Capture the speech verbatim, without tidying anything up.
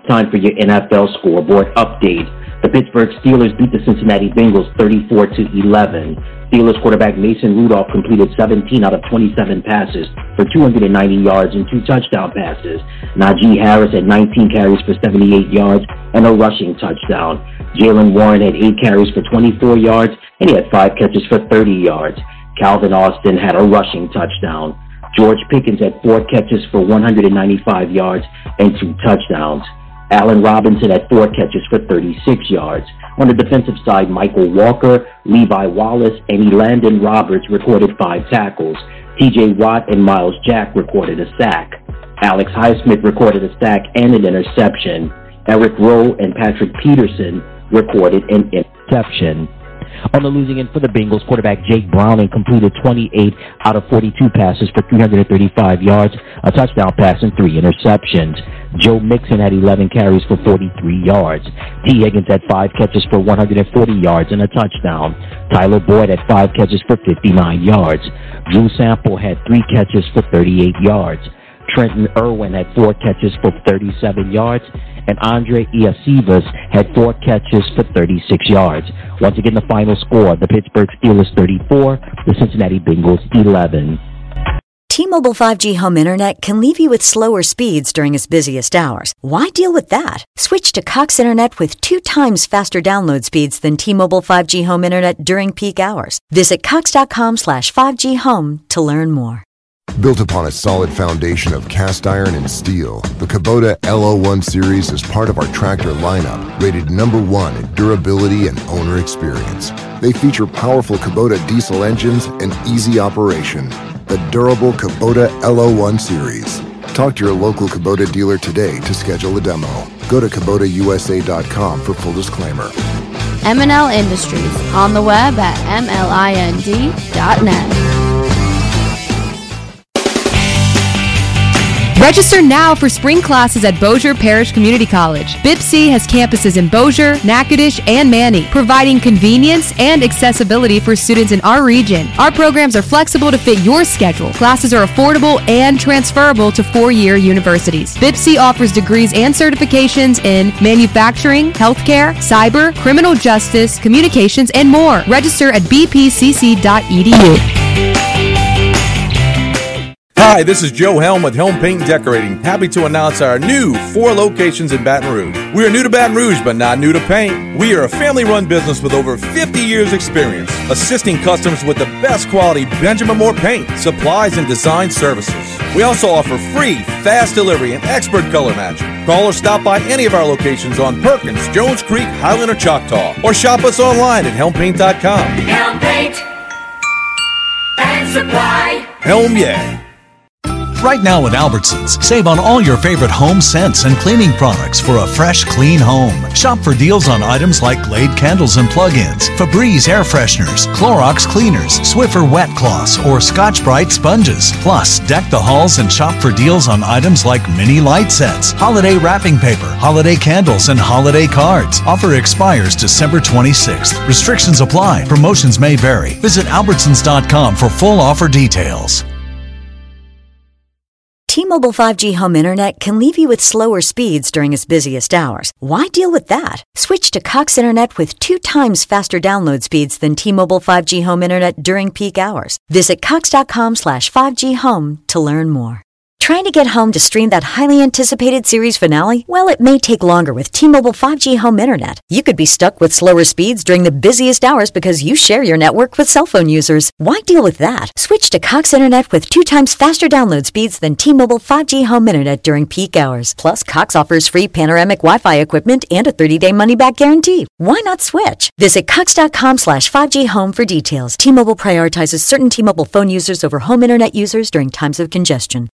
Time for your N F L scoreboard update. The Pittsburgh Steelers beat the Cincinnati Bengals thirty-four to eleven. Steelers quarterback Mason Rudolph completed seventeen out of twenty-seven passes for two hundred ninety yards and two touchdown passes. Najee Harris had nineteen carries for seventy-eight yards and a rushing touchdown. Jaylen Warren had eight carries for twenty-four yards and he had five catches for thirty yards. Calvin Austin had a rushing touchdown. George Pickens had four catches for one hundred ninety-five yards and two touchdowns. Allen Robinson had four catches for thirty-six yards. On the defensive side, Michael Walker, Levi Wallace, and Elandon Roberts recorded five tackles. T J Watt and Miles Jack recorded a sack. Alex Highsmith recorded a sack and an interception. Eric Rowe and Patrick Peterson recorded an interception. On the losing end for the Bengals, quarterback Jake Browning completed twenty-eight out of forty-two passes for three hundred thirty-five yards, a touchdown pass, and three interceptions. Joe Mixon had eleven carries for forty-three yards. T. Higgins had five catches for one hundred forty yards and a touchdown. Tyler Boyd had five catches for fifty-nine yards. Drew Sample had three catches for thirty-eight yards. Trenton Irwin had four catches for thirty-seven yards. And Andre Iosivas had four catches for thirty-six yards. Once again, the final score, the Pittsburgh Steelers thirty-four, the Cincinnati Bengals eleven. T-Mobile five G home internet can leave you with slower speeds during its busiest hours. Why deal with that? Switch to Cox Internet with two times faster download speeds than T-Mobile five G home internet during peak hours. Visit cox.com slash 5G home to learn more. Built upon a solid foundation of cast iron and steel, the Kubota L O one Series is part of our tractor lineup, rated number one in durability and owner experience. They feature powerful Kubota diesel engines and easy operation. The durable Kubota L O one Series. Talk to your local Kubota dealer today to schedule a demo. Go to Kubota U S A dot com for full disclaimer. M and L Industries, on the web at M L I N D dot net. Register now for spring classes at Bossier Parish Community College. B I P C has campuses in Bossier, Natchitoches, and Manny, providing convenience and accessibility for students in our region. Our programs are flexible to fit your schedule. Classes are affordable and transferable to four-year universities. B I P C offers degrees and certifications in manufacturing, healthcare, cyber, criminal justice, communications, and more. Register at b p c c dot e d u. Hi, this is Joe Helm with Helm Paint and Decorating. Happy to announce our new four locations in Baton Rouge. We are new to Baton Rouge, but not new to paint. We are a family-run business with over fifty years experience, assisting customers with the best quality Benjamin Moore paint, supplies, and design services. We also offer free, fast delivery and expert color matching. Call or stop by any of our locations on Perkins, Jones Creek, Highland, or Choctaw, or shop us online at helm paint dot com. Helm Paint and Supply. Helm, yeah. Right now at Albertsons, save on all your favorite home scents and cleaning products for a fresh, clean home. Shop for deals on items like Glade candles and plug-ins, Febreze air fresheners, Clorox cleaners, Swiffer wet cloths, or Scotch-Brite sponges. Plus, deck the halls and shop for deals on items like mini light sets, holiday wrapping paper, holiday candles, and holiday cards. Offer expires December twenty-sixth. Restrictions apply. Promotions may vary. Visit albertsons dot com for full offer details. T-Mobile five G home internet can leave you with slower speeds during its busiest hours. Why deal with that? Switch to Cox Internet with two times faster download speeds than T-Mobile five G home internet during peak hours. Visit cox.com slash 5G home to learn more. Trying to get home to stream that highly anticipated series finale? Well, it may take longer with T-Mobile five G home internet. You could be stuck with slower speeds during the busiest hours because you share your network with cell phone users. Why deal with that? Switch to Cox Internet with two times faster download speeds than T-Mobile five G home internet during peak hours. Plus, Cox offers free panoramic Wi-Fi equipment and a thirty-day money-back guarantee. Why not switch? Visit cox.com slash 5G home for details. T-Mobile prioritizes certain T-Mobile phone users over home internet users during times of congestion.